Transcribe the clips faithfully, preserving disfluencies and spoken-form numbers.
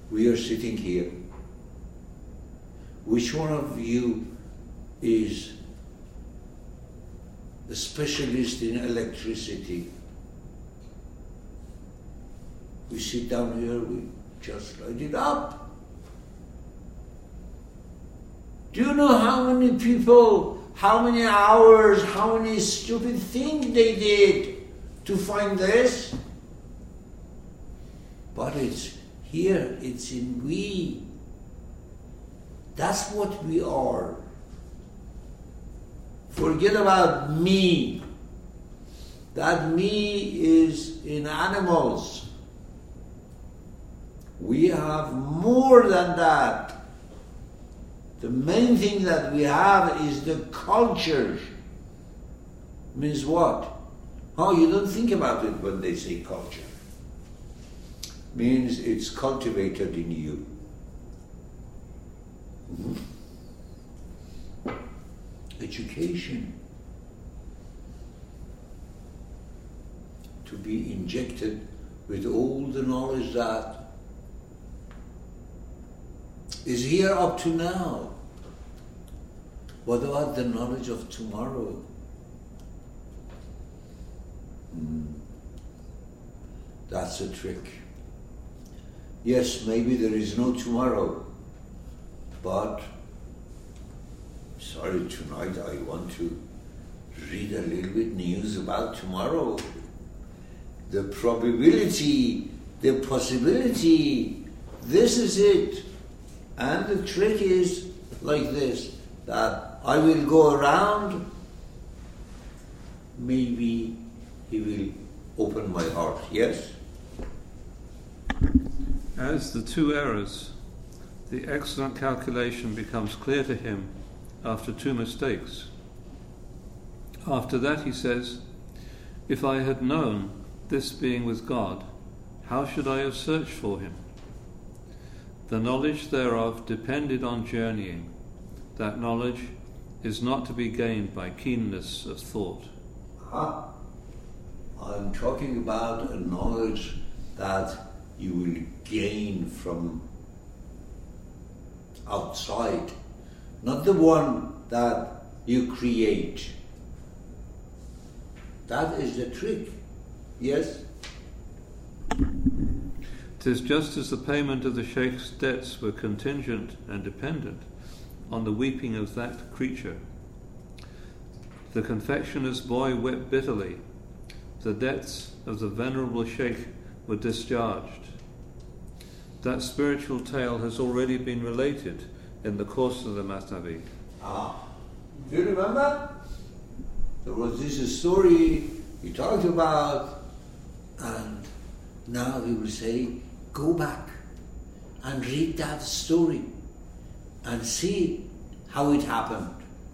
We are sitting here. Which one of you is a specialist in electricity? We sit down here, we just light it up. Do you know how many people, how many hours, how many stupid things they did to find this? But it's here, it's in we. That's what we are. Forget about me. That me is in animals. We have more than that. The main thing that we have is the culture. Means what? Oh, you don't think about it when they say culture. Means it's cultivated in you. Mm-hmm. Education. To be injected with all the knowledge that is here up to now. What about the knowledge of tomorrow? Mm. That's a trick. Yes, maybe there is no tomorrow, but sorry, tonight I want to read a little bit news about tomorrow. The probability, the possibility, this is it. And the trick is like this, that I will go around, maybe he will open my heart, yes? As the two errors, the excellent calculation becomes clear to him after two mistakes. After that he says, if I had known this being with God, how should I have searched for him? The knowledge thereof depended on journeying. That knowledge is not to be gained by keenness of thought. Ah, I'm talking about a knowledge that you will gain from outside, not the one that you create. That is the trick, yes? 'Tis just as the payment of the Sheikh's debts were contingent and dependent on the weeping of that creature. The confectioner's boy wept bitterly. The debts of the venerable Sheikh were discharged. That spiritual tale has already been related in the course of the Masnavi. Ah, do you remember? There was this story he talked about, and now he will say, go back and read that story and see how it happened.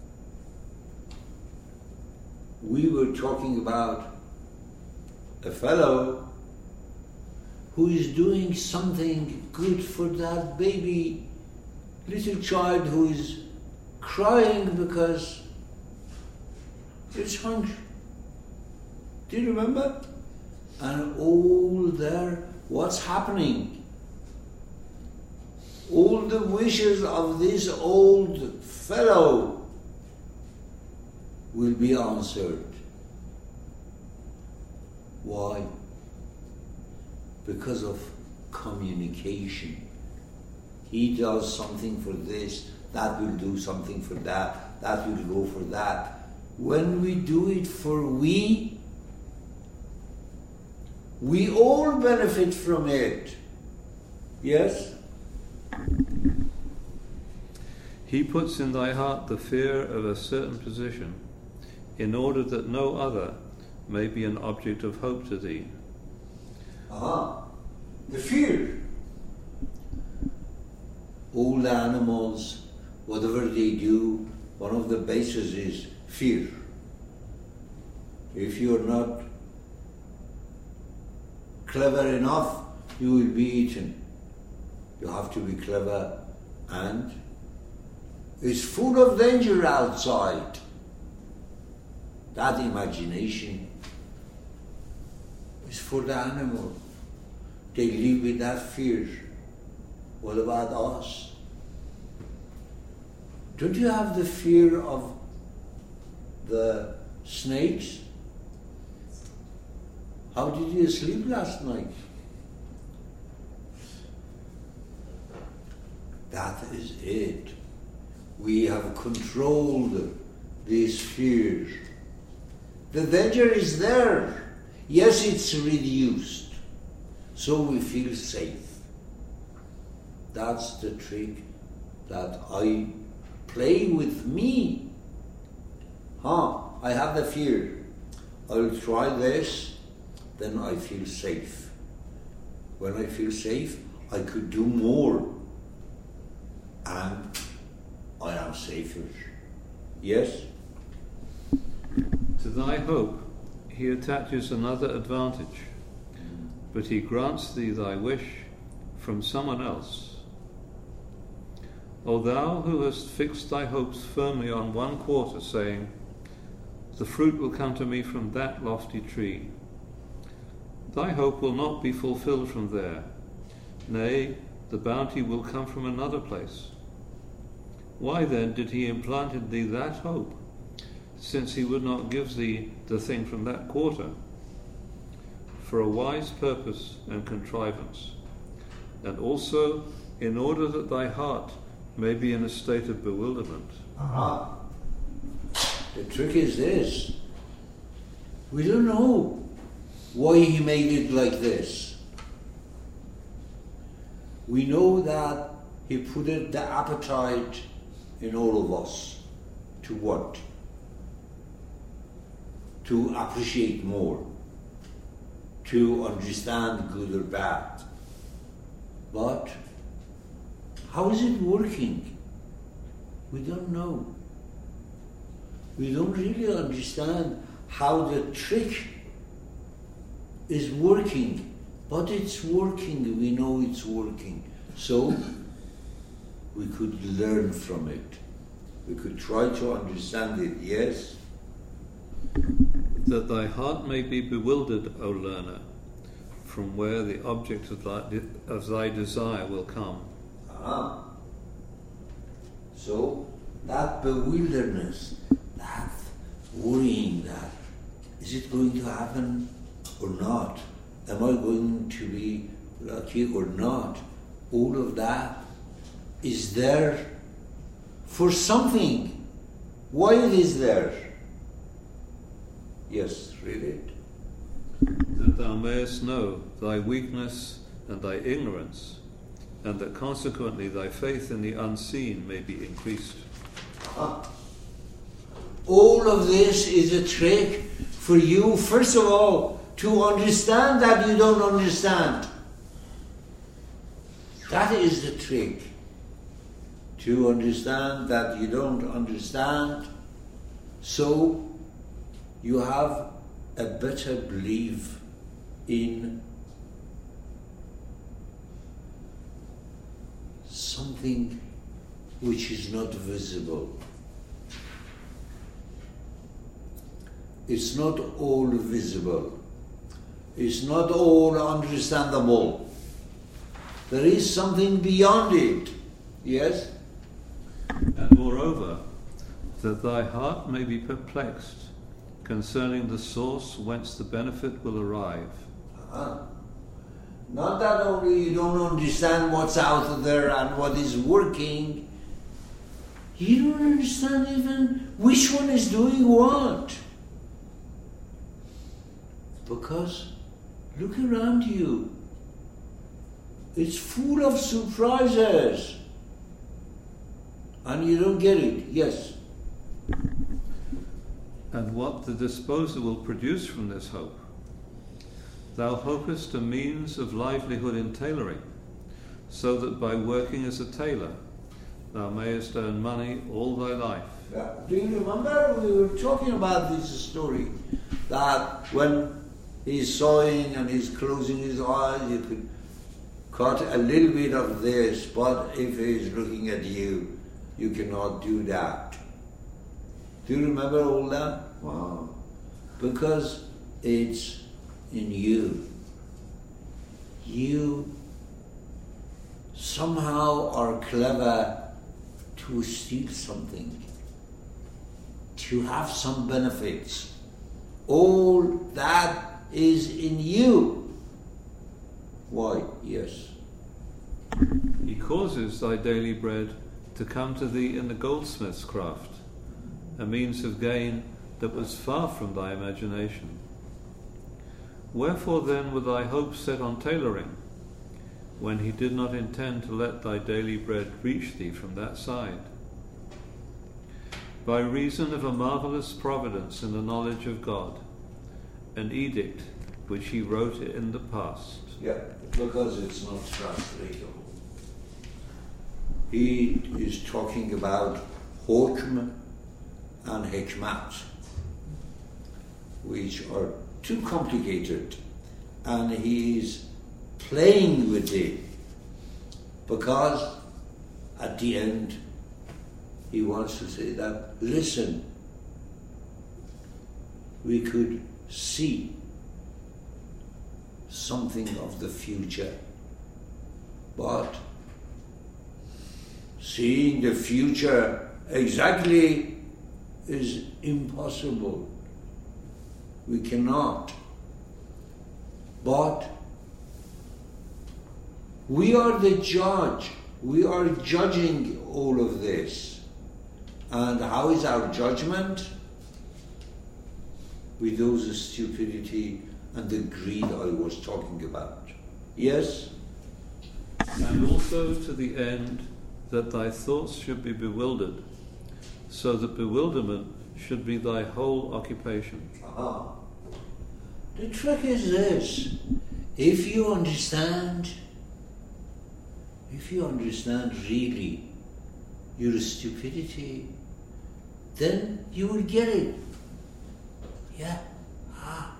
We were talking about a fellow who is doing something good for that baby, little child who is crying because it's hungry. Do you remember? And all there, what's happening? All the wishes of this old fellow will be answered. Why? Because of communication. He does something for this, that will do something for that, that will go for that. When we do it for we, we all benefit from it. Yes? He puts in thy heart the fear of a certain position, in order that no other may be an object of hope to thee. Ah, the fear. All the animals, whatever they do, one of the bases is fear. If you're not clever enough, you will be eaten. You have to be clever, and it's full of danger outside. That imagination is for the animal. They live with that fear. What about us? Don't you have the fear of the snakes? How did you sleep last night? That is it. We have controlled these fears. The danger is there. Yes, it's reduced. So we feel safe. That's the trick that I play with me. Huh, I have the fear. I'll try this, then I feel safe. When I feel safe, I could do more. And I am safer. Yes? To thy hope he attaches another advantage, but he grants thee thy wish from someone else. O thou who hast fixed thy hopes firmly on one quarter, saying, the fruit will come to me from that lofty tree. Thy hope will not be fulfilled from there. Nay, the bounty will come from another place. Why then did he implant in thee that hope, since he would not give thee the thing from that quarter? For a wise purpose and contrivance, and also in order that thy heart may be in a state of bewilderment. Aha. The trick is this. We don't know why he made it like this. We know that he put it, the appetite in all of us. To what? To appreciate more. To understand good or bad. But how is it working? We don't know. We don't really understand how the trick is working, but it's working. We know it's working. So we could learn from it. We could try to understand it, yes? That thy heart may be bewildered, O learner, from where the object of thy, of thy desire will come. Ah. So that bewilderness, that worrying, that is it going to happen or not? Am I going to be lucky or not? All of that is there for something. Why it is there? Yes, read it. That thou mayest know thy weakness and thy ignorance, and that consequently thy faith in the unseen may be increased. Ah. All of this is a trick for you, first of all, to understand that you don't understand. That is the trick. To understand that you don't understand, so you have a better belief in something which is not visible. It's not all visible. It's not all understandable. There is something beyond it. Yes? And moreover, that thy heart may be perplexed concerning the source whence the benefit will arrive. Uh-huh. Not that only you don't understand what's out there and what is working, you don't understand even which one is doing what. Because look around you. It's full of surprises. And you don't get it. Yes. And what the disposer will produce from this hope. Thou hopest a means of livelihood in tailoring, so that by working as a tailor thou mayest earn money all thy life. Yeah. Do you remember we were talking about this story, that when he's sewing and he's closing his eyes, you could cut a little bit of this, but if he's looking at you, you cannot do that. Do you remember all that? Wow. Because it's in you. You somehow are clever to steal something, to have some benefits. All that is in you. Why? Yes. He causes thy daily bread to come to thee in the goldsmith's craft, a means of gain that was far from thy imagination. Wherefore then were thy hopes set on tailoring, when he did not intend to let thy daily bread reach thee from that side? By reason of a marvellous providence in the knowledge of God, an edict which he wrote in the past. Yeah, because it's not translatable. He is talking about hukm and hikmat, which are too complicated, and he is playing with it because at the end he wants to say that, listen, we could see something of the future, but seeing the future exactly is impossible. We cannot. But we are the judge. We are judging all of this. And how is our judgment? With those stupidity and the greed I was talking about. Yes? And also to the end that thy thoughts should be bewildered, so that bewilderment should be thy whole occupation. Aha. The trick is this. If you understand, if you understand really your stupidity, then you will get it. Yeah. Ah.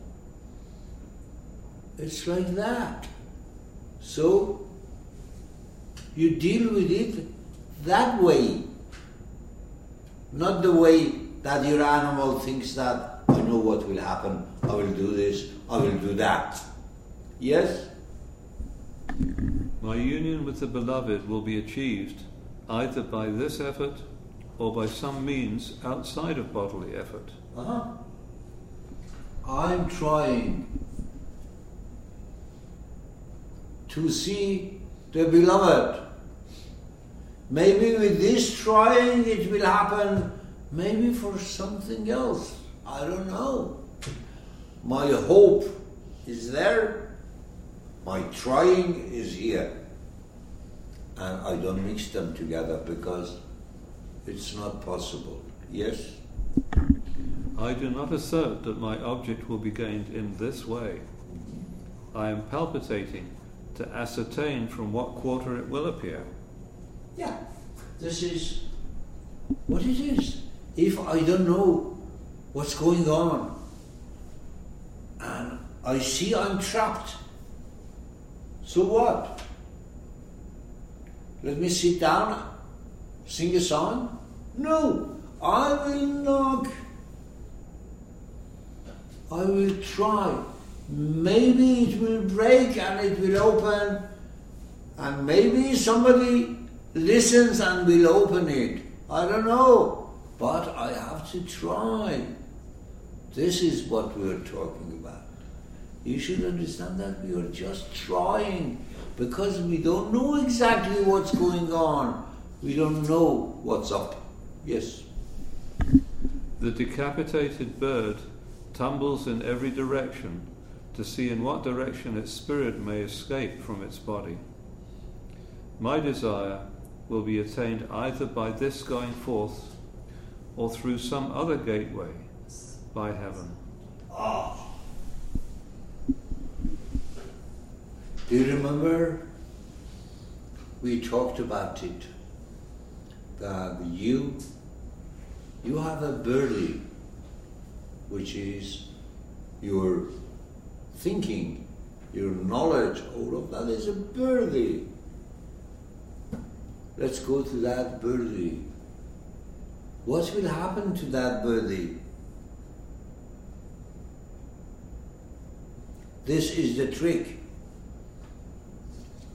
It's like that. So, you deal with it that way. Not the way that your animal thinks that, I know what will happen, I will do this, I will do that. Yes? My union with the beloved will be achieved either by this effort or by some means outside of bodily effort. Uh-huh. I'm trying to see the beloved. Maybe with this trying it will happen, maybe for something else. I don't know. My hope is there, my trying is here. And I don't mix them together because it's not possible. Yes? I do not assert that my object will be gained in this way. I am palpitating to ascertain from what quarter it will appear. Yeah, this is what it is. If I don't know what's going on and I see I'm trapped, so what? Let me sit down, sing a song? No, I will knock. I will try. Maybe it will break and it will open, and maybe somebody listens and will open it. I don't know, but I have to try. This is what we are talking about. You should understand that we are just trying because we don't know exactly what's going on. We don't know what's up. Yes? The decapitated bird tumbles in every direction to see in what direction its spirit may escape from its body. My desire will be attained either by this going forth or through some other gateway by heaven. Ah. Do you remember we talked about it? That you, you have a birdie, which is your thinking, your knowledge, all of that is a birdie. Let's go to that birdie. What will happen to that birdie? This is the trick.